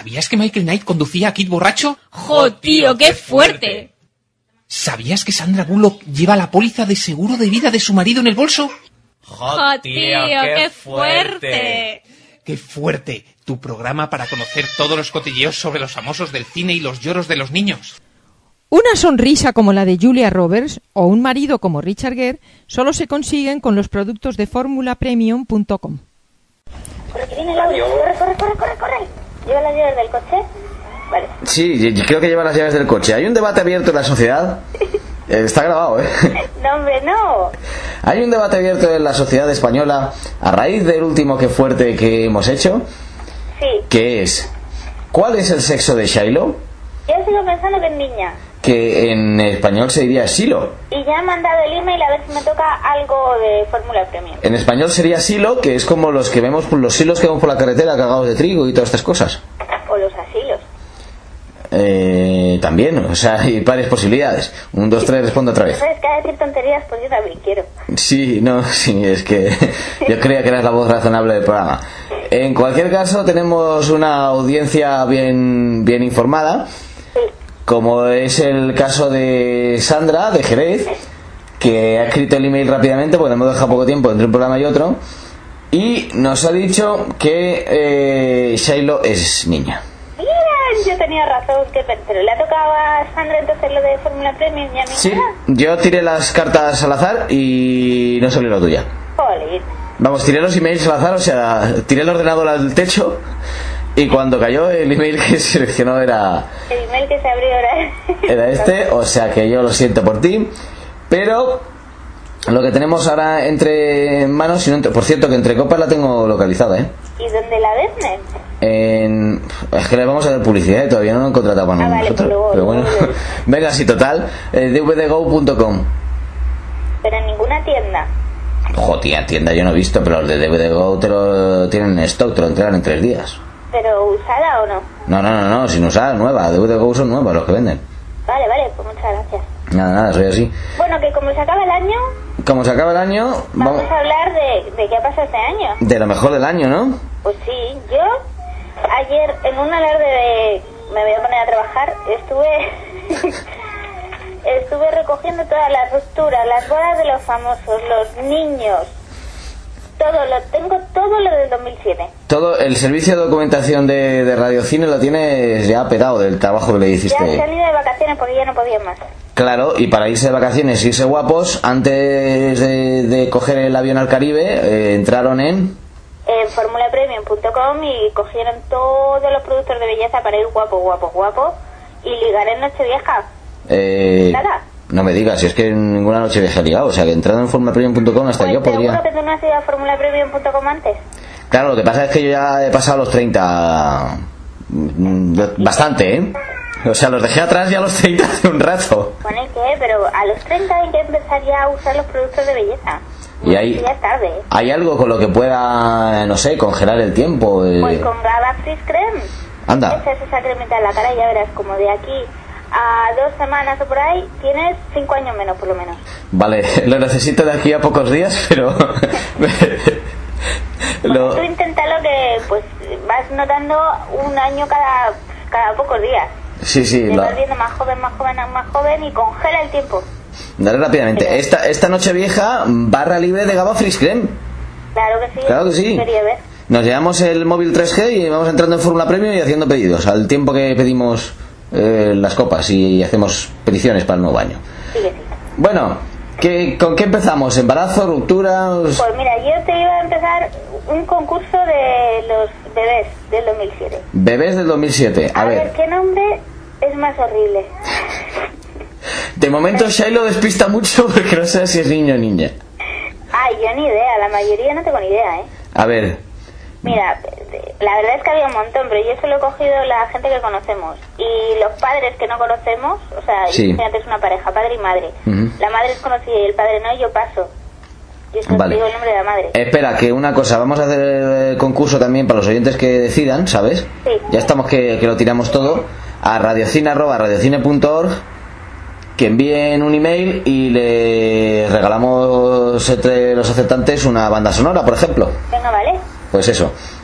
¿Sabías que Michael Knight conducía a Kid borracho? ¡Jo, tío, qué fuerte! ¿Sabías que Sandra Bullock lleva la póliza de seguro de vida de su marido en el bolso? ¡Jo, tío, qué fuerte! ¡Qué fuerte! Tu programa para conocer todos los cotilleos sobre los famosos del cine y los lloros de los niños. Una sonrisa como la de Julia Roberts o un marido como Richard Gere solo se consiguen con los productos de formulapremium.com. Corre, que viene el audio. Corre. ¿Lleva las llaves del coche? Vale. Sí, creo que lleva las llaves del coche. ¿Hay un debate abierto en la sociedad? Está grabado, ¿eh? No, hombre, no. Hay un debate abierto en la sociedad española a raíz del último que fuerte que hemos hecho. Sí. Que es, ¿cuál es el sexo de Shiloh? Yo sigo pensando que es niña. Que en español se diría Silo. Y ya he mandado el email a ver si me toca algo de Fórmula Premium. En español sería silo, que es como los que vemos, los silos que vemos por la carretera cargados de trigo y todas estas cosas. O los asilos. También, o sea, hay varias posibilidades. 1, 2, 3, respondo otra vez. ¿Sabes que a decir tonterías? Pues yo también quiero. Sí, es que yo creía que eras la voz razonable del programa. En cualquier caso, tenemos una audiencia bien informada. Sí. Como es el caso de Sandra, de Jerez, que ha escrito el email rápidamente porque hemos dejado poco tiempo entre un programa y otro, y nos ha dicho que Shiloh es niña. Bien, yo tenía razón, pero le ha tocado a Sandra entonces lo de Fórmula Premium y a mí Sí, nada. yo tiré las cartas al azar y no salió la tuya. Jolín. Vamos, tiré los emails al azar, o sea, tiré el ordenador al techo. Y cuando cayó el email que seleccionó era... El email que se abrió era este, o sea que yo lo siento por ti. Pero lo que tenemos ahora entre manos, por cierto que entre copas la tengo localizada, ¿eh? ¿Y dónde la ves, Es que le vamos a dar publicidad y todavía no lo han contratado para vale, nosotros. pues luego, pero bueno, luego. venga, sí, total, dvdgo.com. Pero en ninguna tienda. Joder, tienda yo no he visto, pero los de DVDgo te lo tienen en stock, te lo entregan en 3 días. ¿Pero usada o no? No, sin usar, nueva. DVDgo son nuevas los que venden. Vale, pues muchas gracias. Nada, soy así. Bueno, que como se acaba el año... Como se acaba el año... Vamos a hablar de qué ha pasado este año. De lo mejor del año, ¿no? Pues sí, yo ayer en un alarde de... Me voy a poner a trabajar, estuve recogiendo todas las rupturas, las bodas de los famosos, los niños... Tengo todo lo del 2007. Todo el servicio de documentación de Radiocine lo tienes ya petado del trabajo que le hiciste. Ya he salido de vacaciones porque ya no podía más. Claro, y para irse de vacaciones, irse guapos, antes de coger el avión al Caribe, entraron en formulapremium.com y cogieron todos los productos de belleza para ir guapo y ligar en Nochevieja. Nada. No me digas, si es que en ninguna noche viaje ligado, o sea que entrando en formulapremium.com hasta yo podría... ¿Seguro que tú no has ido a formulapremium.com antes? Claro, lo que pasa es que yo ya he pasado los 30... Bastante, ¿eh? O sea, los dejé atrás ya a los 30 hace un rato. Bueno, ¿y qué? Pero a los 30 hay que empezar ya a usar los productos de belleza. Y ahí, ya es tarde. ¿Hay algo con lo que pueda, no sé, congelar el tiempo? Pues con Gaba Freeze Creme. Anda. Echas esa cremita en la cara y ya verás como de aquí a 2 semanas o por ahí tienes 5 años menos por lo menos. Vale, lo necesito de aquí a pocos días, pero... Tú inténtalo que pues vas notando un año cada pocos días. Sí. Te vas viendo más joven y congela el tiempo. Dale rápidamente. Pero... Esta noche vieja, barra libre de Gaba Freeze Creme. Claro que sí. Quería ver. Nos llevamos el móvil 3G y vamos entrando en Fórmula Premium y haciendo pedidos al tiempo que pedimos las copas y hacemos peticiones para el nuevo año. Sí. Bueno, ¿con qué empezamos? ¿Embarazo, rupturas? Pues mira, yo te iba a empezar un concurso de los bebés del 2007. Bebés del 2007, a ver. ¿Qué nombre es más horrible? De momento Shiloh despista mucho porque no sé si es niño o niña. Yo ni idea, la mayoría no tengo ni idea, ¿eh? A ver. Mira, la verdad es que había un montón, pero yo solo he cogido la gente que conocemos. Y los padres que no conocemos, o sea, imagínate, es una pareja, padre y madre. La madre es conocida y el padre no, y yo paso. Yo solo digo el nombre de la madre. Espera, que una cosa, vamos a hacer el concurso también para los oyentes que decidan, ¿sabes? Sí. Ya estamos que lo tiramos todo a radiocine@radiocine.org, que envíen un email y le regalamos entre los aceptantes una banda sonora, por ejemplo. Venga, vale. Pues eso.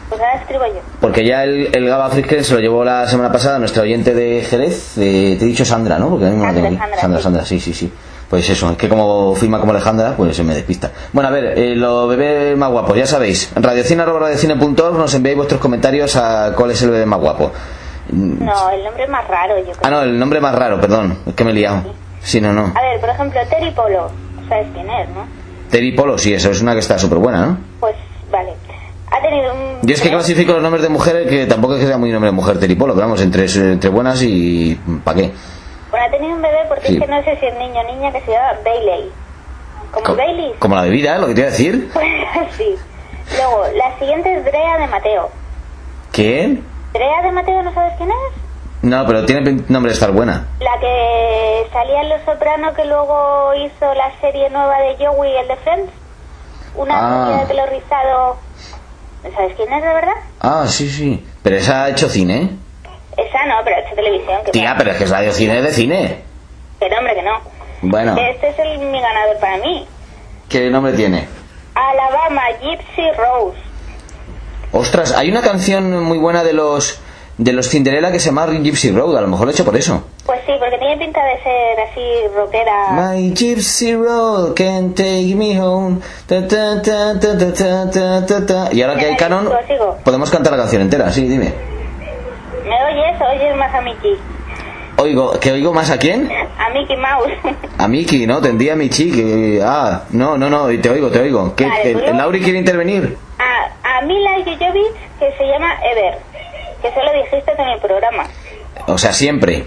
Pues ahora escribo yo. Porque ya el Gaba Frisken se lo llevó la semana pasada a nuestra oyente de Jerez. Te he dicho Sandra, ¿no? Porque a mí me lo tengo aquí. Sandra, sí. Pues eso, es que como firma como Alejandra, pues se me despista. Bueno, a ver, los bebés más guapos, ya sabéis. radiocine@radiocine.org, nos enviáis vuestros comentarios a cuál es el bebé más guapo. No, el nombre más raro, yo creo. Ah, no, el nombre más raro, perdón, es que me he liado. Sí, no. A ver, por ejemplo, Terry Polo, ¿sabes quién es, no? Terry Polo, sí, eso es una que está súper buena, ¿no? Pues, vale. Ha tenido un... Yo es que clasifico los nombres de mujeres, que tampoco es que sea muy nombre de mujer Terry Polo, pero vamos, entre buenas y... ¿para qué? Bueno, ha tenido un bebé porque sí. Es que no sé si es niño o niña, que se llama Bailey. ¿Como Bailey? Como la bebida, lo que te iba a decir. Pues sí. Luego, la siguiente es Drea de Mateo. ¿Quién? ¿Drea de Mateo no sabes quién es? No, pero tiene nombre de estar buena. La que salía en Los Soprano, que luego hizo la serie nueva de Joey, el de Friends. Una rubia de pelo rizado. ¿Sabes quién es, de verdad? Ah, sí. Pero esa ha hecho cine, ¿eh? Esa no, pero ha hecho televisión. Tía, pero es que es radio cine de cine. Que nombre, que no. Bueno. Este es mi ganador para mí. ¿Qué nombre tiene? Alabama, Gypsy Rose. Ostras, hay una canción muy buena de los Cinderella que se llama Gypsy Road, a lo mejor lo he hecho por eso. Pues sí, porque tiene pinta de ser así rockera. My Gypsy Road can take me home. Ta, ta, ta, ta, ta, ta, ta, ta. Y ahora que hay canon, podemos cantar la canción entera, sí, dime. ¿Me oyes? ¿Oyes más a Mickey? ¿Que oigo más a quién? A Mickey Mouse. A Mickey, ¿no? Tendría a Michi. No, te oigo. ¿Qué, vale, ¿Lauri quiere intervenir? A Mila Jojovic, que se llama Ever, que solo dijiste en el programa. O sea, siempre.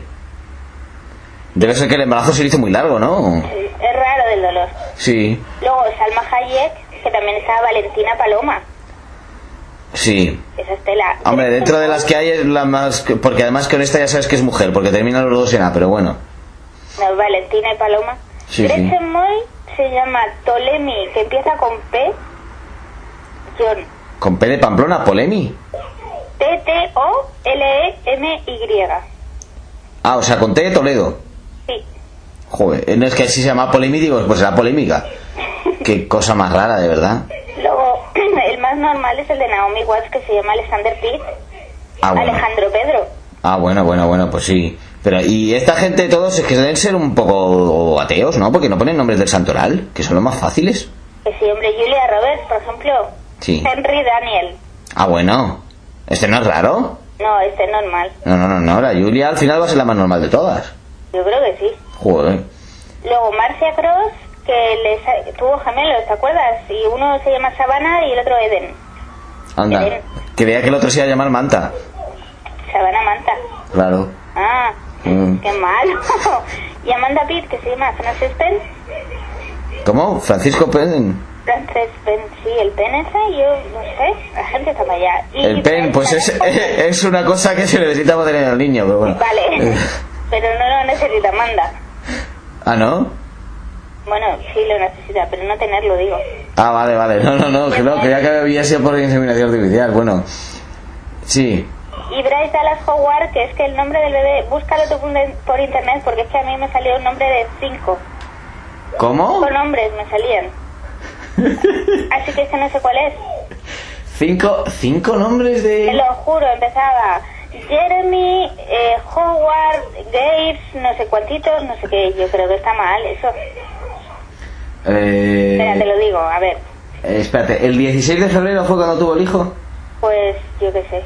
Debe ser que el embarazo se le hizo muy largo, ¿no? Es raro del dolor. Sí. Luego Salma Hayek, que también estaba Valentina Paloma. Sí. Esa Estela. Hombre, dentro de las que hay es la más... Porque además que esta ya sabes que es mujer, porque terminan los dos en A, pero bueno. No, Valentina y Paloma. Sí, Gretchen Moy se llama Tolemi, que empieza con P. John. ¿Con P de Pamplona? ¿Polemi? T-T-O-L-E-M-Y. Ah, o sea, con T de Toledo. Sí. Joder, no es que si se llama Polemi, digo, pues será polémica. Qué cosa más rara, de verdad. Luego, el más normal es el de Naomi Watts, que se llama Alexander Pitt. Bueno. Alejandro Pedro. Bueno, pues sí. Pero, y esta gente, todos, es que deben ser un poco ateos, ¿no? Porque no ponen nombres del santoral, que son los más fáciles. Que sí, hombre, Julia Roberts, por ejemplo. Sí. Henry Daniel. Bueno. ¿Este no es raro? No, este es normal. No, la Julia al final va a ser la más normal de todas. Yo creo que sí. Joder. Luego Marcia Cross, que tuvo gemelos, ¿te acuerdas? Y uno se llama Savannah y el otro Eden. Anda, Eden. Que vea que el otro se iba a llamar Manta. Savannah Manta. Claro. Qué malo. Y Amanda Pitt, que se llama Frances Penn. ¿Cómo? ¿Francisco Penn? Frances Penn, sí, el Penn ese, yo no sé, la gente está para allá. Y el Penn, pues es una cosa que se necesita para tener al niño, pero bueno. Vale, pero no lo necesita Amanda. ¿Ah, no? Bueno, sí lo necesita, pero no tenerlo, digo. Ah, vale, no, que ya que había sido por inseminación artificial, bueno. Sí. Y Bryce Dallas Howard, que es que el nombre del bebé, búscalo tú por internet, porque es que a mí me salió un nombre de 5. ¿Cómo? 5 nombres me salían. Así que ese no sé cuál es. ¿Cinco nombres de...? Te lo juro, empezaba Jeremy, Howard, Gates, no sé cuantitos, no sé qué. Yo creo que está mal eso. Espera, te lo digo, a ver. Espérate, ¿el 16 de febrero fue cuando tuvo el hijo? Pues yo qué sé.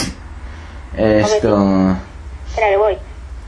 Esto... Espera, que voy.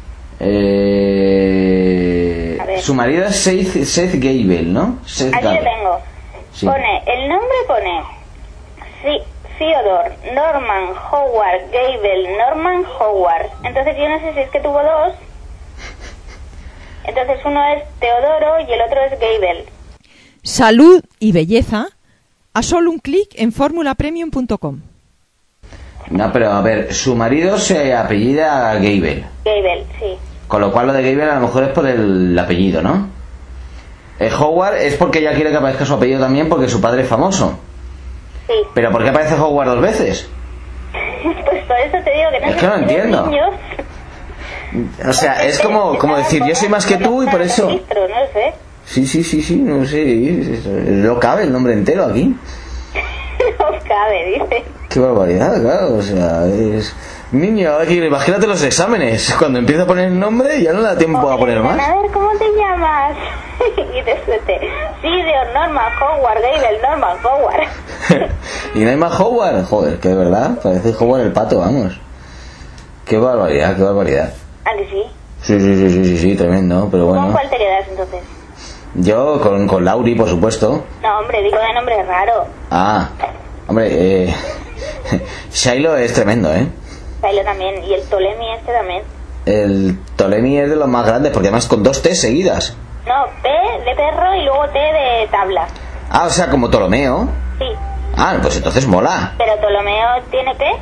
Su marido es Seth Gable, ¿no? Aquí lo tengo. Sí. El nombre pone Theodore Norman Howard Gable Norman Howard. Entonces yo no sé si es que tuvo dos. Entonces uno es Teodoro y el otro es Gable. Salud y belleza a solo un clic en formulapremium.com. No, pero a ver, su marido se apellida Gable. Gable, sí. Con lo cual lo de Gable a lo mejor es por el apellido, ¿no? Howard es porque ella quiere que aparezca su apellido también porque su padre es famoso. Sí. ¿Pero por qué aparece Howard dos veces? Pues por eso te digo que no es que no entiendo. Niños. O sea, es como decir, yo soy más que tú y por eso... No sé. Sí, no sé. No cabe el nombre entero aquí. No cabe, dice. Qué barbaridad, claro, o sea, es... Niño, imagínate los exámenes, cuando empieza a poner el nombre ya no le da tiempo a poner más. A ver, ¿cómo te llamas? Y te suelte, sí, de Norman Howard, gay del Norman Howard. ¿Y no hay más Howard? Joder, que de verdad, parece Howard el pato, vamos. Qué barbaridad, qué barbaridad. ¿Ah, que sí? Sí, tremendo, pero bueno. ¿Con cuál te quedas entonces? Yo con Lauri, por supuesto. No, hombre, digo de nombre raro. Ah, hombre, Shiloh es tremendo, ¿eh? Shiloh también, y el Ptolemy este también. El Ptolemy es de los más grandes, porque además con 2 T seguidas. No, P de perro y luego T de tabla. Ah, o sea, como Ptolomeo. Sí. Ah, pues entonces mola. ¿Pero Ptolomeo tiene P?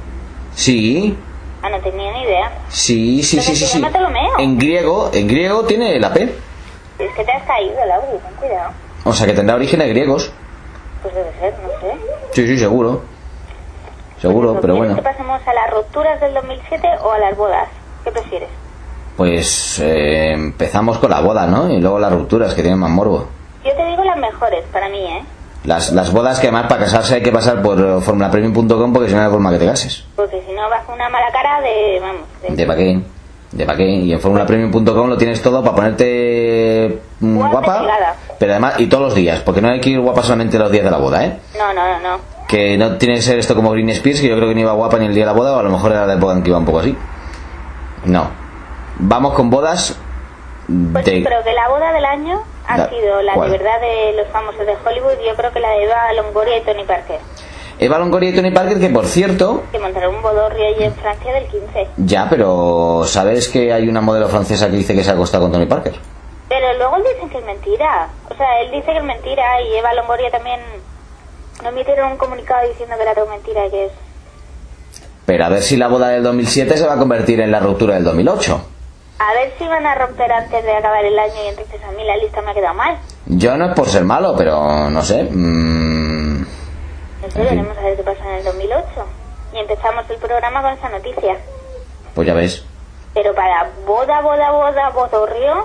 Sí. Ah, no tenía ni idea. Sí. ¿Se llama Ptolomeo? En griego tiene la P. Es que te has caído, Lauri, ten cuidado. O sea, que tendrá orígenes griegos. Pues debe ser, no sé. Sí, seguro. Seguro, pero bueno. ¿Quieres que pasemos a las rupturas del 2007 o a las bodas? ¿Qué prefieres? Pues empezamos con la boda, ¿no? Y luego las rupturas, que tienen más morbo. Yo te digo las mejores, para mí, ¿eh? Las bodas, que además para casarse hay que pasar por formulapremium.com, porque si no hay forma que te cases. Porque si no vas con una mala cara de... vamos... ¿De pa' qué? Y en formulapremium.com lo tienes todo para ponerte guapa. Pero además, y todos los días, porque no hay que ir guapa solamente los días de la boda, ¿eh? No. Que no tiene que ser esto como Britney Spears, que yo creo que no iba guapa ni el día de la boda, o a lo mejor era la época en que iba un poco así. No. Vamos con bodas pues de... Pero que la boda del año ha sido la ¿cuál? de verdad de los famosos de Hollywood. Yo creo que la de Eva Longoria y Tony Parker. Eva Longoria y Tony Parker, que por cierto... Que montaron un bodorrio allí en Francia del 15. Ya, pero ¿sabes que hay una modelo francesa que dice que se ha acostado con Tony Parker? Pero luego dicen que es mentira. O sea, él dice que es mentira y Eva Longoria también... No emitieron un comunicado diciendo que era todo mentira y que es... Pero a ver si la boda del 2007 se va a convertir en la ruptura del 2008. A ver si van a romper antes de acabar el año y entonces a mí la lista me ha quedado mal. Yo no es por ser malo, pero no sé. No sé, veremos a ver qué pasa en el 2008. Y empezamos el programa con esa noticia. Pues ya ves. Pero para bodorrio,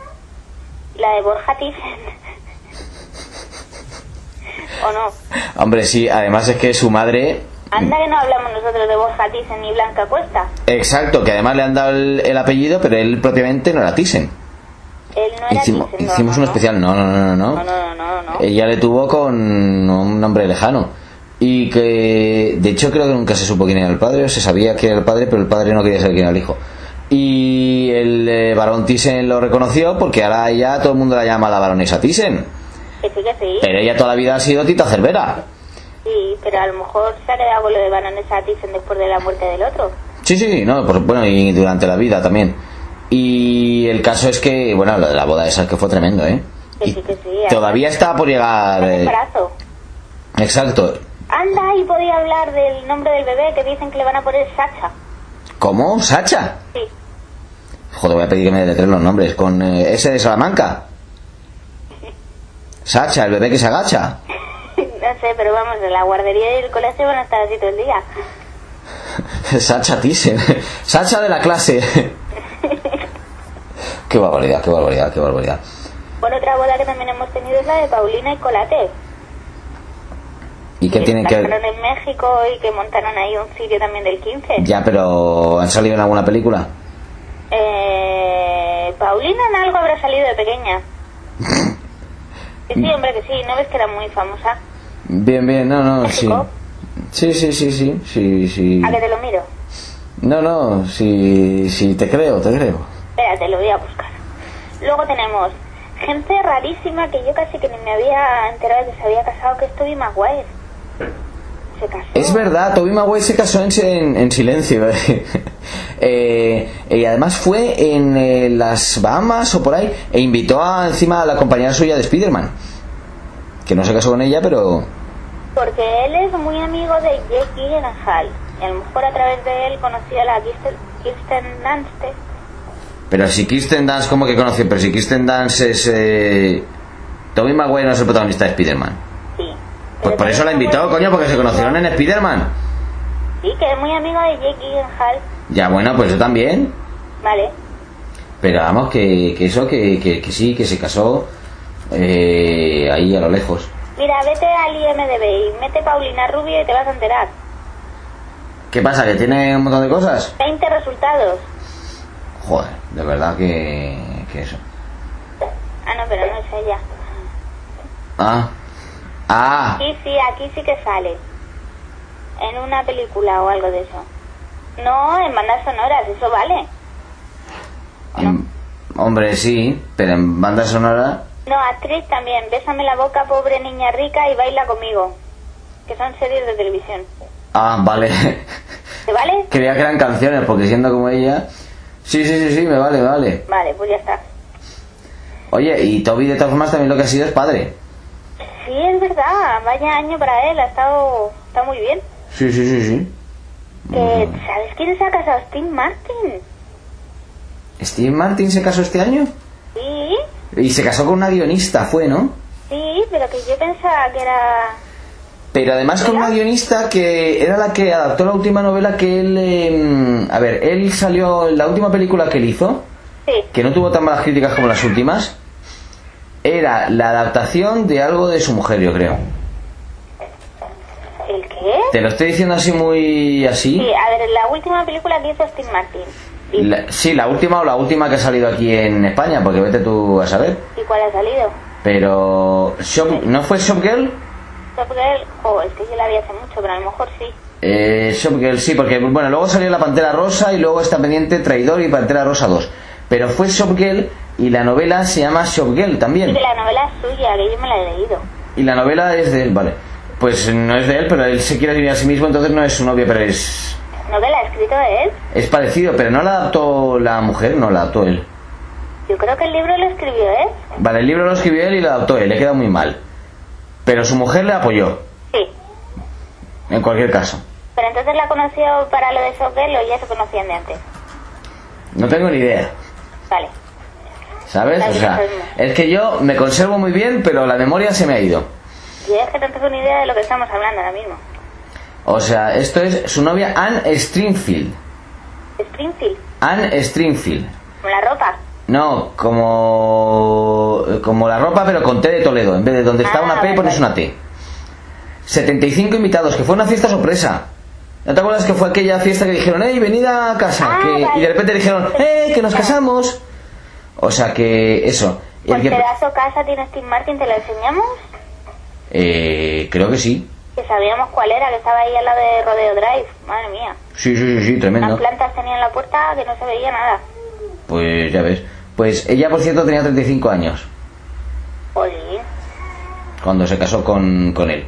la de Borja Thyssen. ¿O no? Hombre, sí, además es que su madre... Anda que no hablamos nosotros de Borja Thyssen ni Blanca Cuesta. Exacto, que además le han dado el apellido, pero él propiamente no era Thyssen. Él no era Thyssen, hicimos un especial, no. No. Ella le tuvo con un nombre lejano. Y que, de hecho, creo que nunca se supo quién era el padre, o se sabía quién era el padre, pero el padre no quería saber quién era el hijo. Y el barón Thyssen lo reconoció, porque ahora ya todo el mundo la llama la baronesa Thyssen. Que sí. Pero ella toda la vida ha sido Tita Cervera. Sí, pero a lo mejor se ha quedado con lo de baronesa Thyssen después de la muerte del otro. Sí, no, pues, bueno, y durante la vida también. Y el caso es que, bueno, la boda esa que fue tremendo, ¿eh? Que sí. Todavía está por llegar... embarazo. Exacto. Anda, y podía hablar del nombre del bebé, que dicen que le van a poner Sacha. ¿Cómo? ¿Sacha? Sí. Joder, voy a pedir que me deletren los nombres. ¿Con S de Salamanca? Sacha, el bebé que se agacha. No sé, pero vamos, en la guardería y el colegio van a estar así todo el día. Sacha Thyssen. Sacha de la clase. Qué barbaridad. Bueno, otra boda que también hemos tenido es la de Paulina y Colate. ¿Y qué tienen que ver? En México y que montaron ahí un sitio también del 15. Ya, pero ¿han salido en alguna película? Paulina en algo habrá salido de pequeña. Que sí, hombre, que sí. ¿No ves que era muy famosa? Bien, no, ¿México? Sí. ¿A que te lo miro? No, sí, te creo. Espérate, lo voy a buscar. Luego tenemos gente rarísima que yo casi que ni me había enterado de que se había casado, que es Tobey Maguire. Se casó. Es verdad, Tobey Maguire se casó en silencio. Y además fue en las Bahamas o por ahí, e invitó encima a la compañera suya de Spider-Man, que no se casó con ella, pero... Porque él es muy amigo de Jake Gyllenhaal, y a lo mejor a través de él conocía a la Kirsten Dunst. Pero si Kirsten Dunst, ¿cómo que conoció? Pero si Kirsten Dunst es... Tobey Maguire no es el protagonista de Spider-Man. Sí. Pues por eso la invitó, coño, porque se conocieron en Spider-Man. Sí, que es muy amigo de Jake Gyllenhaal. Ya, bueno, pues yo también. Vale. Pero vamos, que sí, que se casó ahí a lo lejos. Mira, vete al IMDb y mete Paulina Rubio y te vas a enterar. ¿Qué pasa? ¿Que tiene un montón de cosas? 20 resultados. Joder, de verdad que eso. Ah, no, pero no es ella. Aquí sí que sale. En una película o algo de eso. No, en bandas sonoras, eso vale. No? Hombre, sí, pero en banda sonora... No, actriz también. Bésame la boca, pobre niña rica, y baila conmigo. Que son series de televisión. Ah, vale. ¿Te vale? Creía que eran canciones, porque siendo como ella... Sí, me vale. Vale, pues ya está. Oye, y Toby de todas formas también lo que ha sido es padre. Sí, es verdad. Vaya año para él, está muy bien. Sí. ¿Sabes quién se ha casado? Steve Martin. ¿Steve Martin se casó este año? Sí. Y se casó con una guionista, fue, ¿no? Sí, pero que yo pensaba que era... Pero además con una guionista que era la que adaptó la última novela que él... él salió... La última película que él hizo, sí, que no tuvo tan malas críticas como las últimas, era la adaptación de algo de su mujer, yo creo. ¿El qué? Te lo estoy diciendo así muy así. Sí, a ver, la última película que hizo Steve Martin. La última o la última que ha salido aquí en España, porque vete tú a saber. ¿Y cuál ha salido? Pero... ¿No fue Shopgirl? Shopgirl, es que yo la vi hace mucho, pero a lo mejor sí. Shopgirl, sí, porque bueno, luego salió La Pantera Rosa y luego está pendiente Traidor y Pantera Rosa 2. Pero fue Shopgirl y la novela se llama Shopgirl también. Sí, que la novela es suya, que yo me la he leído. Y la novela es de él, vale. Pues no es de él, pero él se quiere vivir a sí mismo, entonces no es su novia, pero es... ¿Novela escrito de él? Es parecido, pero no la adaptó la mujer, no la adaptó él. Yo creo que el libro lo escribió él. Vale, el libro lo escribió él y lo adaptó él, le queda muy mal. Pero su mujer le apoyó. Sí. En cualquier caso. Pero entonces la conoció para lo de Shopgirl o ya se conocían de antes. No tengo ni idea. Vale. ¿Sabes? O sea, es que yo me conservo muy bien, pero la memoria se me ha ido. Y es que no tengo ni idea de lo que estamos hablando ahora mismo. O sea, esto es su novia Anne Stringfield. ¿Stringfield? Anne Stringfield. ¿Como la ropa? No, como la ropa, pero con T de Toledo. En vez de donde está una P, pones una T. 75 invitados, que fue una fiesta sorpresa. ¿No te acuerdas que fue aquella fiesta que dijeron, venid a casa? Vale. Y de repente dijeron, que nos casamos. O sea que eso. ¿Pues pedazo casa tiene Steve Martin? ¿Te lo enseñamos? Creo que sí. Que sabíamos cuál era, que estaba ahí al lado de Rodeo Drive. Madre mía. Sí, tremendo. Las plantas tenían en la puerta que no se veía nada. Pues ya ves. Pues ella, por cierto, tenía 35 años. Oye. Cuando se casó con él.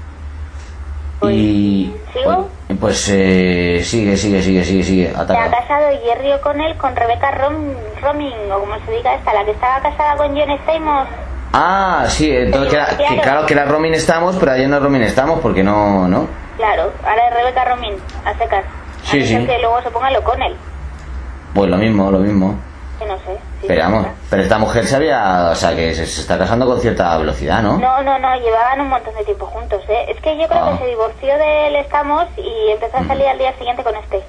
Y... ¿Sigo? Pues sigue. Se ha casado Jerry O'Connell con Rebecca Romijn, o como se diga esta, la que estaba casada con John Stamos. Ah, sí, entonces claro que era Romijn Stamos, pero allá no Romijn Stamos, porque no. Claro, ahora es Rebecca Romijn, a secas. Sí. Que luego se ponga el O'Connell. Pues lo mismo. Que no sé. Sí, pero vamos, pero esta mujer o sea, que se está casando con cierta velocidad, ¿no? No, llevaban un montón de tiempo juntos, ¿eh? Es que yo creo que se divorció de él Stamos y empezó a salir al día siguiente con este.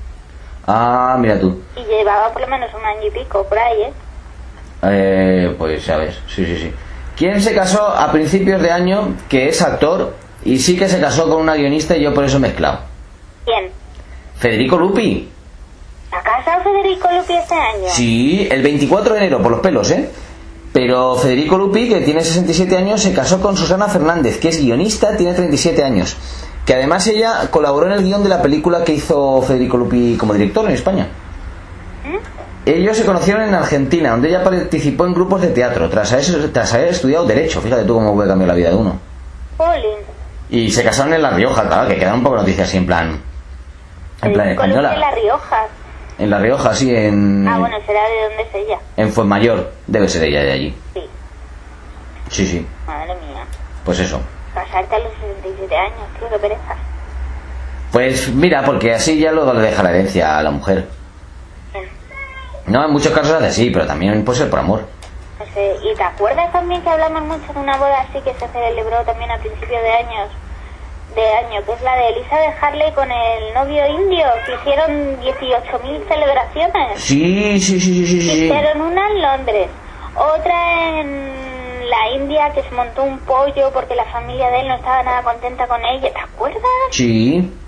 Ah, mira tú. Y llevaba por lo menos un año y pico, por ahí, ¿eh? Pues ya ves, sí. ¿Quién se casó a principios de año, que es actor, y sí que se casó con una guionista y yo por eso he mezclado? ¿Quién? Federico Lupi. ¿Ha casado Federico Lupi este año? Sí, el 24 de enero, por los pelos, ¿eh? Pero Federico Lupi, que tiene 67 años, se casó con Susana Fernández, que es guionista, tiene 37 años. Que además ella colaboró en el guión de la película que hizo Federico Lupi como director en España. Ellos se conocieron en Argentina, donde ella participó en grupos de teatro, tras haber estudiado Derecho. Fíjate tú cómo puede cambiar la vida de uno. Jolín. Y se casaron en La Rioja, claro, que quedan un poco noticias así en plan española. ¿En La Rioja? En La Rioja, sí, bueno, será de dónde es ella. En Fuenmayor, debe ser ella de allí. Sí. Madre mía. Pues eso. Casarte a los 67 años, tío, qué pereza. Pues mira, porque así ya luego le deja la herencia a la mujer. No, en muchos casos hace así, pero también puede ser por amor. No sé, ¿y te acuerdas también que hablamos mucho de una boda así que se celebró también a principios de año, que es la de Elisa de Harley con el novio indio, que hicieron 18.000 celebraciones? Sí. Hicieron una en Londres, otra en la India, que se montó un pollo porque la familia de él no estaba nada contenta con ella, ¿te acuerdas? Sí.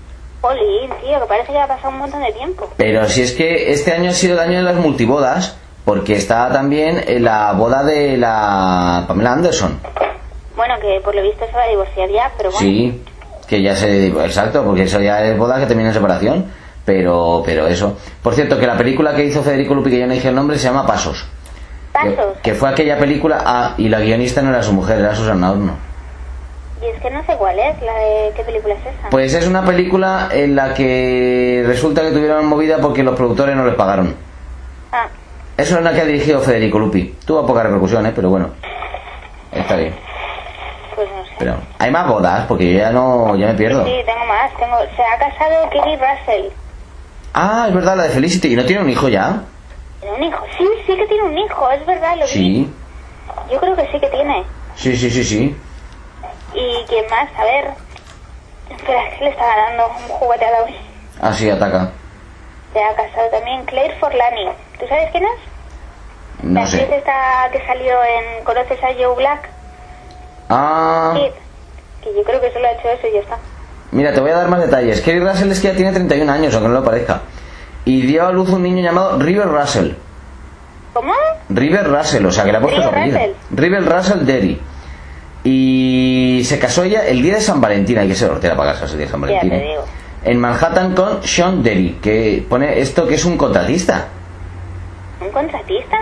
Jolín, tío, que parece que ha pasado un montón de tiempo. Pero si es que este año ha sido el año de las multibodas, porque está también la boda de la Pamela Anderson. Bueno, que por lo visto se va a divorciar ya, pero bueno. Sí, que ya se... Exacto, porque eso ya es boda que termina en separación. Pero eso. Por cierto, que la película que hizo Federico Lupi, que yo no dije el nombre, se llama Pasos. ¿Pasos? Que fue aquella película... Ah, y la guionista no era su mujer, era Susana Horno. Y es que no sé cuál es, ¿qué película es esa? Pues es una película en la que resulta que tuvieron movida porque los productores no les pagaron. Ah. Eso es la que ha dirigido Federico Lupi. Tuvo poca repercusión, pero bueno. Está bien. Pues no sé. Pero hay más bodas, porque yo ya me pierdo. Sí, tengo más. Se ha casado Kerry Russell. Ah, es verdad, la de Felicity. ¿Y no tiene un hijo ya? ¿Tiene un hijo? Sí que tiene un hijo, es verdad, lo vi. Sí. Yo creo que sí que tiene. Sí. ¿Y quién más? A ver... Espera, es que le estaba dando un juguete a David. Ah, sí, ataca. Se ha casado también Claire Forlani. ¿Tú sabes quién es? No sé. La actriz esta que salió en... ¿Conoces a Joe Black? Ah... Sí. Que yo creo que solo ha hecho eso y ya está. Mira, te voy a dar más detalles. Kerry Russell es que ya tiene 31 años, aunque no lo parezca. Y dio a luz un niño llamado River Russell. ¿Cómo? River Russell, o sea que le ha puesto su apellido. River Russell Derry. Y se casó ella el día de San Valentín. Hay que ser hortera para casarse el día de San Valentín. Ya te digo. En Manhattan con Sean Derry, que pone esto que es un contratista. ¿Un contratista?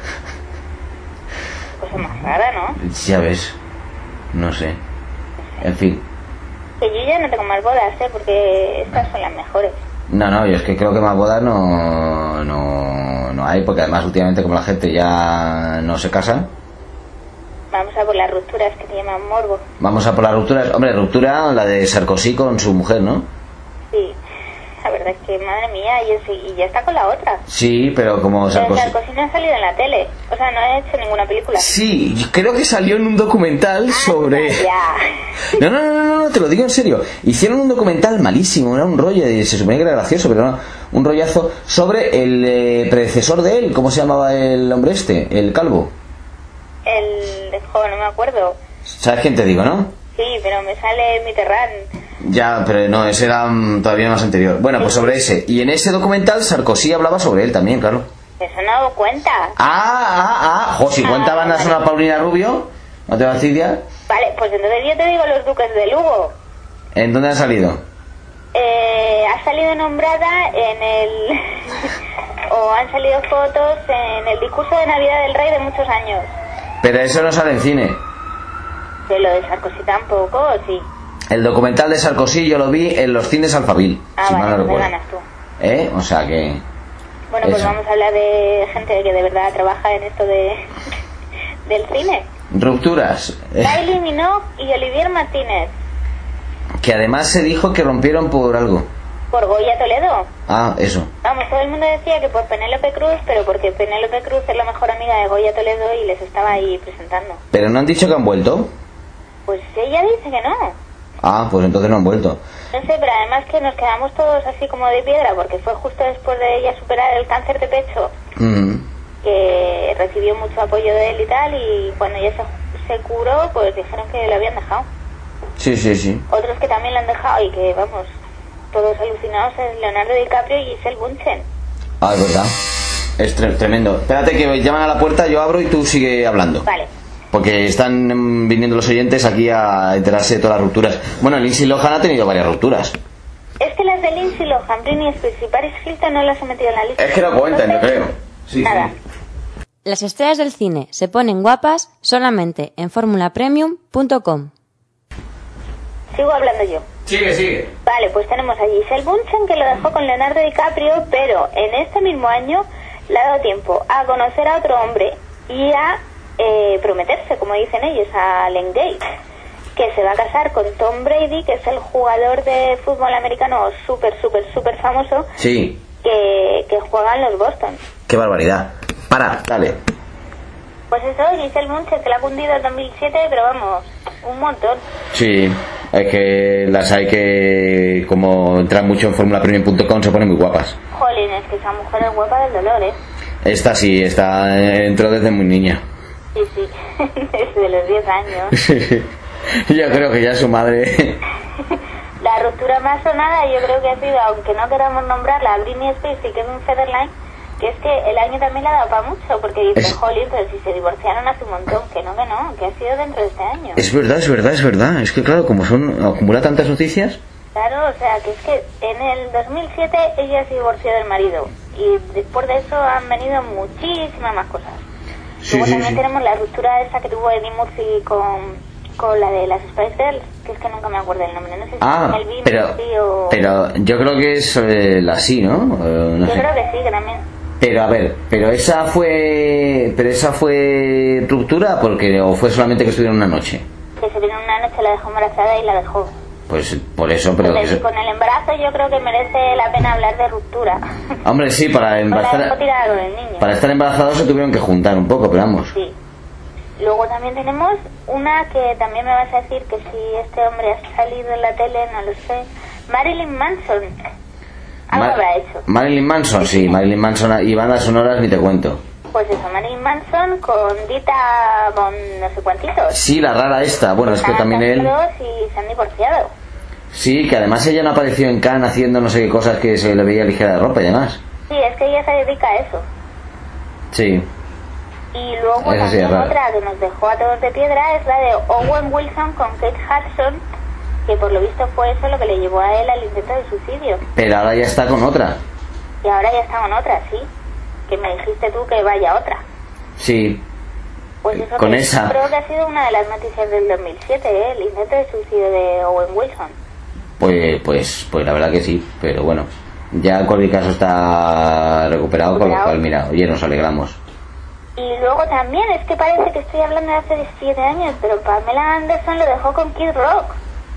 Cosa más rara, ¿no? Ya ves. No sé. En fin. Que yo ya no tengo más bodas, porque estas son las mejores. No, yo es que creo que más bodas no hay, porque además últimamente como la gente ya no se casa. Vamos a por las rupturas que te llaman morbo. Vamos a por las rupturas. Hombre, ruptura la de Sarkozy con su mujer, ¿no? Sí, la verdad es que madre mía, y ya está con la otra. Sí, pero como Sarkozy... Pero Sarkozy no ha salido en la tele, o sea, no ha hecho ninguna película. Sí, creo que salió en un documental sobre... Ya. No, te lo digo en serio. Hicieron un documental malísimo, era un rollo, se suponía que era gracioso, pero no, un rollazo sobre el predecesor de él. ¿Cómo se llamaba el hombre este? El calvo. No me acuerdo. ¿Sabes quién te digo, no? Sí, pero me sale Mitterrand. Ya, pero no, ese era todavía más anterior. Bueno, pues sobre ese. Y en ese documental Sarkozy hablaba sobre él también, claro. Eso no hago cuenta. Si cuenta banda sonora Paulina Rubio, ¿no te fastidia? Vale, pues entonces yo te digo Los Duques de Lugo. ¿En dónde ha salido? Ha salido nombrada en el... o han salido fotos en el discurso de Navidad del Rey de muchos años. Pero eso no sale en cine. ¿De lo de Sarkozy tampoco, o sí? El documental de Sarkozy yo lo vi en los cines Alphaville. Si vale, mal no pues recuerdo. ganas tú. O sea que... Bueno, pues vamos a hablar de gente que de verdad trabaja en esto del cine. Rupturas. Kylie Minogue y Olivier Martínez. Que además se dijo que rompieron por algo. ¿Por Goya Toledo? Eso. Vamos, todo el mundo decía que por Penélope Cruz, pero porque Penélope Cruz es la mejor amiga de Goya Toledo y les estaba ahí presentando. ¿Pero no han dicho que han vuelto? Pues ella dice que no. Pues entonces no han vuelto. No sé, pero además que nos quedamos todos así como de piedra, porque fue justo después de ella superar el cáncer de pecho, que recibió mucho apoyo de él y tal, y cuando ella se curó, pues dijeron que lo habían dejado. Sí. Otros que también lo han dejado y que, vamos, todos alucinados es Leonardo DiCaprio y Giselle Bunchen. Es verdad. Es tremendo. Espérate que llaman a la puerta, yo abro y tú sigue hablando. Vale. Porque están viniendo los oyentes aquí a enterarse de todas las rupturas. Bueno, Lindsay Lohan ha tenido varias rupturas. Es que las de Lindsay Lohan, Britney Spears y Paris Hilton no las he metido en la lista. Es que no cuentan, yo creo. Sí. Nada. Las estrellas del cine se ponen guapas solamente en formulapremium.com. Sigo hablando yo. Sigue. Vale, pues tenemos a Giselle Bunchen, que lo dejó con Leonardo DiCaprio, pero en este mismo año le ha dado tiempo a conocer a otro hombre y a prometerse, como dicen ellos, al engage, que se va a casar con Tom Brady, que es el jugador de fútbol americano súper famoso. Sí. Que juega en los Boston. Qué barbaridad. Dale. Pues eso, Giselle Bunchen, que la ha cundido en 2007, pero vamos, un montón. Sí, es que las hay que, como entran mucho en formulapremium.com, se ponen muy guapas. Jolín, es que esa mujer es guapa del dolor, Esta sí, entró desde muy niña. Sí, desde los 10 años. Yo creo que ya su madre... La ruptura más sonada yo creo que ha sido, aunque no queramos nombrarla, Britney Spears y Kevin Federline, que es que el año también le ha dado para mucho, porque dice, jolín, pero si se divorciaron hace un montón, que no, que ha sido dentro de este año. Es verdad, es que claro, como acumula tantas noticias. Claro, o sea, que es que en el 2007 ella se divorció del marido, y después de eso han venido muchísimas más cosas. Luego también tenemos la ruptura esa que tuvo Eddie Murphy con la de las Spice Girls, que es que nunca me acuerdo el nombre, no sé si es el Murphy o... Pero yo creo que es la sí, ¿no? No yo sé. creo que sí, que también. Pero a ver, esa fue ruptura o fue solamente que estuvieron una noche. Que se vino una noche, la dejó embarazada y la dejó. Pues por eso, pero entonces, con el embarazo yo creo que merece la pena hablar de ruptura. Hombre, sí, para estar embarazados se tuvieron que juntar un poco, pero vamos. Sí. Luego también tenemos una que también me vas a decir que si este hombre ha salido en la tele, no lo sé. Marilyn Manson. Algo habrá hecho. Marilyn Manson, sí, Marilyn Manson y bandas sonoras ni te cuento. Pues eso, Marilyn Manson con Dita Von no sé cuantitos. Sí, la rara esta. Bueno, es que también él... Y se han divorciado. Sí, que además ella no apareció en Cannes haciendo no sé qué cosas que se le veía ligera de ropa y demás. Sí, es que ella se dedica a eso. Sí. Y luego también otra que nos dejó a todos de piedra es la de Owen Wilson con Kate Hudson, que por lo visto fue eso lo que le llevó a él al intento de suicidio. Pero ahora ya está con otra. Y ahora ya está con otra, sí. Que me dijiste tú que vaya otra. Sí. Pues eso con esa. Creo que ha sido una de las noticias del 2007, el intento de suicidio de Owen Wilson. Pues la verdad que sí, pero bueno, ya en cualquier caso está recuperado, con lo cual, mira, oye, nos alegramos. Y luego también, es que parece que estoy hablando de hace 7 años, pero Pamela Anderson lo dejó con Kid Rock.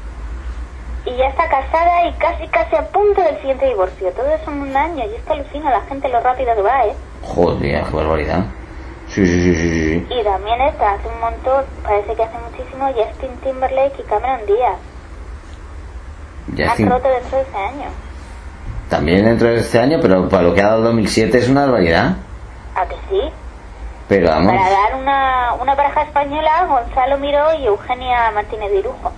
Y ya está casada y casi a punto del siguiente divorcio. Todo eso en un año, y es que alucina la gente lo rápido que va, ¿eh? Joder, qué barbaridad. Sí. Y también esta, hace un montón, parece que hace muchísimo, Justin Timberlake y Cameron Díaz. Han roto dentro de este año. También dentro de este año, pero para lo que ha dado 2007 es una barbaridad. ¿A que sí? Pero vamos. Para dar una pareja española, Gonzalo Miró y Eugenia Martínez de Irujo.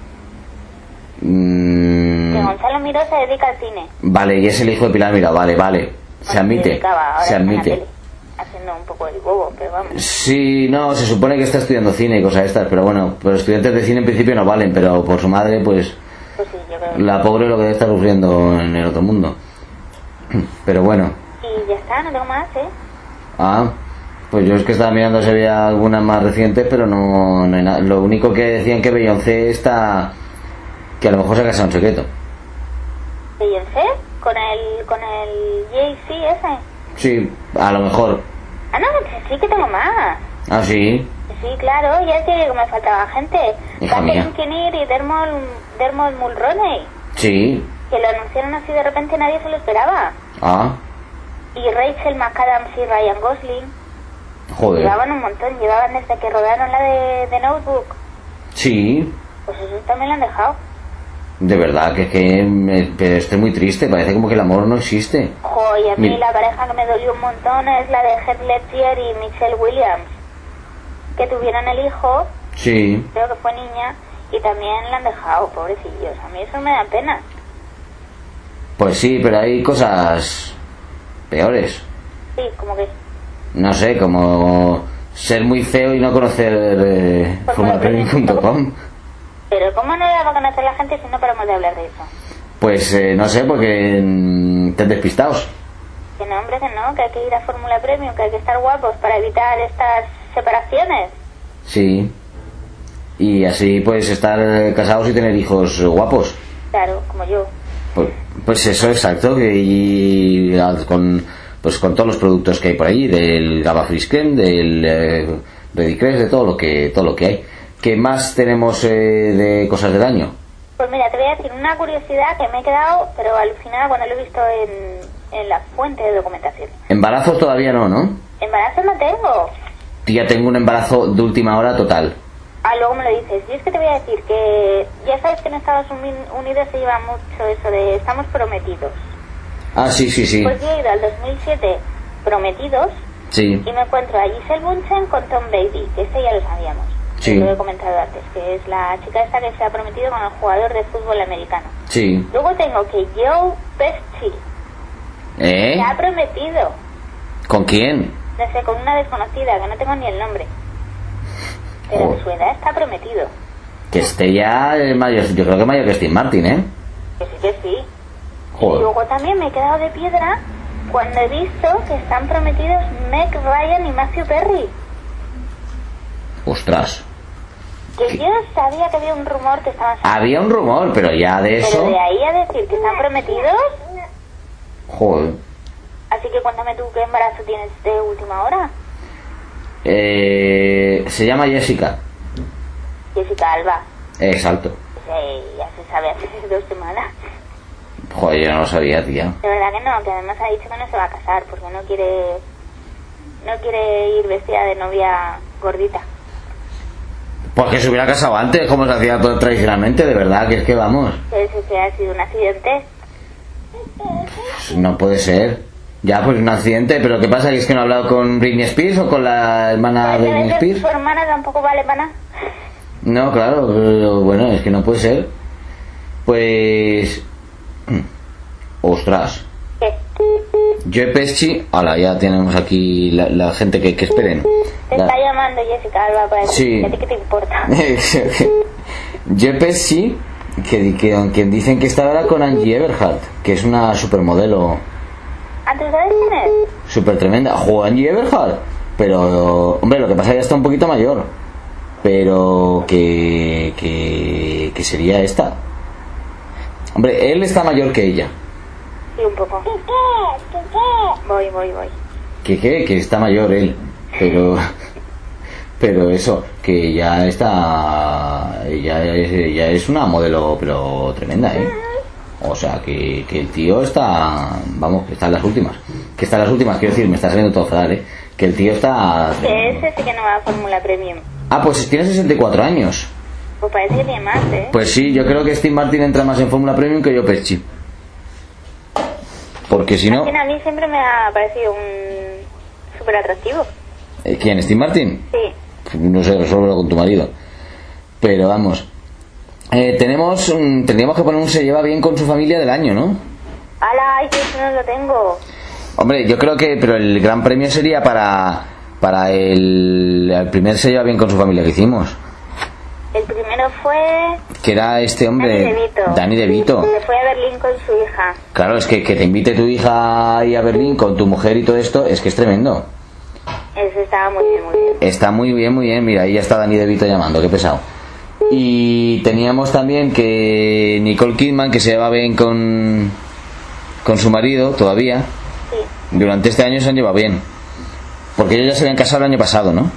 Que Gonzalo Miró se dedica al cine. Vale, y es el hijo de Pilar Miró, vale. Se admite. Se admite. Haciendo un poco el bobo, pero vamos. Sí, no, se supone que está estudiando cine y cosas estas, pero bueno, los estudiantes de cine en principio no valen, pero por su madre, pues sí, yo creo la pobre lo que debe estar sufriendo en el otro mundo. Pero bueno. Y ya está, no tengo más, pues yo es que estaba mirando si había algunas más recientes, pero no hay nada. Lo único que decían que Beyoncé está... que a lo mejor se ha casado en secreto. ¿Beyoncé? ¿Con el Jay-Z ese? Sí, a lo mejor. No, sí que tengo más. Sí. Sí, claro, ya que me faltaba gente. Catherine Kinnear y Dermot Mulroney. Sí. Que lo anunciaron así de repente, nadie se lo esperaba. Y Rachel McAdams y Ryan Gosling. Joder. Llevaban un montón, llevaban desde que rodaron la de Notebook. Sí. Pues eso también lo han dejado. De verdad, pero estoy muy triste, parece como que el amor no existe. Y a mí la pareja que me dolió un montón es la de Heath Ledger y Michelle Williams, que tuvieron el hijo. Sí. Creo que fue niña, y también la han dejado, pobrecillos. A mí eso me da pena. Pues sí, pero hay cosas peores. Sí, como que... No sé, como ser muy feo y no conocer formulapremium.com. Pero ¿cómo no la va a conocer la gente si no paramos de hablar de eso? Pues no sé, porque están despistados. Que no, hombre, que hay que ir a Fórmula Premium, que hay que estar guapos para evitar estas separaciones. Sí. Y así pues estar casados y tener hijos guapos. Claro, como yo. Pues eso, exacto. Y con todos los productos que hay por ahí, del Gaba Fresh Cream, del Redicrest, de todo lo que hay. ¿Qué más tenemos de cosas del año? Pues mira, te voy a decir una curiosidad que me he quedado, pero alucinada cuando lo he visto en la fuente de documentación. Embarazos todavía no, ¿no? Embarazos no tengo. Ya tengo un embarazo de última hora total. Luego me lo dices. Y es que te voy a decir que ya sabes que en Estados Unidos se lleva mucho eso de estamos prometidos. Sí. Pues yo he ido al 2007 prometidos. Sí. Y me encuentro a Giselle Bunchen con Tom Brady, que ese ya lo sabíamos. Sí. Lo he comentado antes, que es la chica esta que se ha prometido con el jugador de fútbol americano. Sí. Luego tengo que Joe Pesci se ha prometido. ¿Con quién? No sé, con una desconocida, que no tengo ni el nombre. Pero de su edad está prometido. Que esté ya mayor, yo creo que mayor que Steve Martin, ¿eh? Que sí. Joder. Y luego también me he quedado de piedra cuando he visto que están prometidos Meg Ryan y Matthew Perry. Ostras. Que yo sabía que había un rumor que estaban... Había un rumor, pero ya de eso... Pero de ahí a decir que están prometidos... Joder. Así que cuéntame tú qué embarazo tienes de última hora. Se llama Jessica. Jessica Alba. Exacto. Ya se sabe hace 2 semanas. Joder, yo no lo sabía, tía. De verdad que no, que además ha dicho que no se va a casar porque no quiere ir vestida de novia gordita. Porque se hubiera casado antes, como se hacía todo tradicionalmente, de verdad, que es que vamos. Que ha sido un accidente. No puede ser. Ya, pues un accidente, pero ¿qué pasa? ¿Que es que no ha hablado con Britney Spears o con la hermana de Britney Spears? ¿Su hermana tampoco vale para nada? No, claro, pero bueno, es que no puede ser. Pues... Ostras. ¿Qué? Joe Pesci... Hola, ya tenemos aquí la gente que esperen. Te está llamando Jessica Alba para decir que te importa. Joe Pesci, que dicen que está ahora con Angie Everhart, que es una supermodelo. ¿Antes sabes quién es? Súper tremenda. Angie Everhart. Pero, hombre, lo que pasa es que ya está un poquito mayor. Pero que sería esta. Hombre, él está mayor que ella. Sí, un poco. Voy. Que está mayor él. Pero eso, que ya está... Ya es una modelo, pero tremenda, ¿eh? O sea, que el tío está... Vamos, que está en las últimas. Quiero decir, me está saliendo todo fatal, ¿eh? Que el tío está... Ese sí que no va a Fórmula Premium. Ah, pues tiene 64 años. Pues parece que tiene más, ¿eh? Pues sí, yo creo que Steve Martin entra más en Fórmula Premium que Joe Pesci. Porque si no... A mí siempre me ha parecido un súper atractivo. ¿Quién? ¿Steve Martin? Sí. No sé, resuélvelo con tu marido. Pero vamos... tendríamos que poner un se lleva bien con su familia del año, ¿no? ¡Hala! ¡Ay, que eso no lo tengo! Hombre, yo creo que... Pero el gran premio sería para el primer se lleva bien con su familia que hicimos. El primero fue... Que era este hombre... Danny DeVito. Se fue a Berlín con su hija. Claro, es que te invite tu hija ahí a Berlín con tu mujer y todo esto, es que es tremendo. Eso estaba muy bien. Está muy bien. Mira, ahí ya está Danny DeVito llamando, qué pesado. Y teníamos también que Nicole Kidman, que se lleva bien con su marido todavía. Sí. Durante este año se han llevado bien. Porque ellos ya se habían casado el año pasado, ¿no?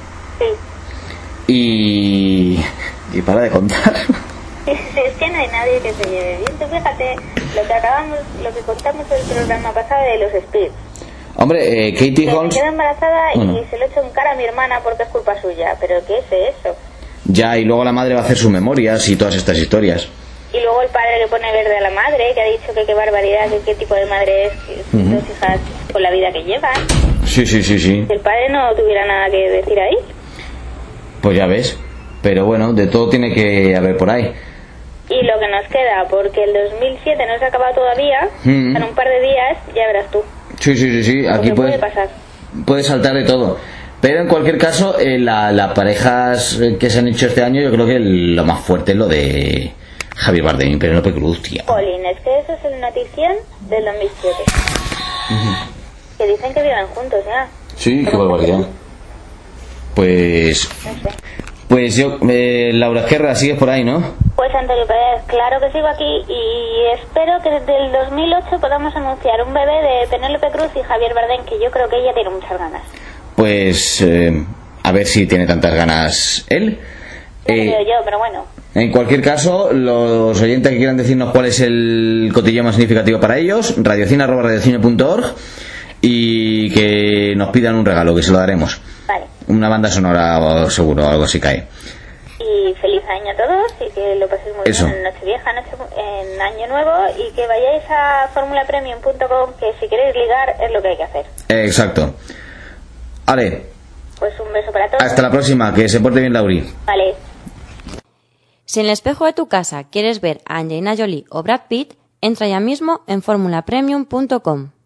Sí. Y para de contar. Es que no hay nadie que se lleve bien. Tú fíjate lo que contamos el programa pasado de los Spears. Hombre, Katie Holmes... Me quedo embarazada y se lo echo en cara a mi hermana porque es culpa suya. ¿Pero qué es eso? Ya, y luego la madre va a hacer sus memorias y todas estas historias. Y luego el padre que pone verde a la madre, que ha dicho que qué barbaridad, que qué tipo de madre es, que 2 hijas con la vida que llevan. Sí. Si el padre no tuviera nada que decir ahí. Pues ya ves. Pero bueno, de todo tiene que haber por ahí. Y lo que nos queda, porque el 2007 no se ha acabado todavía, en un par de días ya verás tú. Sí. Aquí puede pasar. Puede saltar de todo. Pero en cualquier caso, las parejas que se han hecho este año, yo creo que lo más fuerte es lo de Javier Bardem y Penélope Cruz, tía. Jolín, es que eso es el notición del 2007. Que dicen que viven juntos ya. Sí, qué barbaridad. Pues... No sé. Pues yo, Laura Esquerra, sigues por ahí, ¿no? Pues Antonio Pérez, claro que sigo aquí y espero que desde el 2008 podamos anunciar un bebé de Penélope Cruz y Javier Bardem, que yo creo que ella tiene muchas ganas. Pues a ver si tiene tantas ganas él. No creo yo, pero bueno. En cualquier caso, los oyentes que quieran decirnos cuál es el cotilleo más significativo para ellos, radiocine@radiocine.org, y que nos pidan un regalo, que se lo daremos. Vale. Una banda sonora seguro, algo así cae. Y feliz año a todos y que lo paséis muy bien en Nochevieja, en Año Nuevo, y que vayáis a formulapremium.com, que si queréis ligar es lo que hay que hacer. Exacto. Vale, Pues un beso para todos. Hasta la próxima, que se porte bien Lauri. Vale. Si en el espejo de tu casa quieres ver a Angelina Jolie o Brad Pitt, entra ya mismo en formulapremium.com.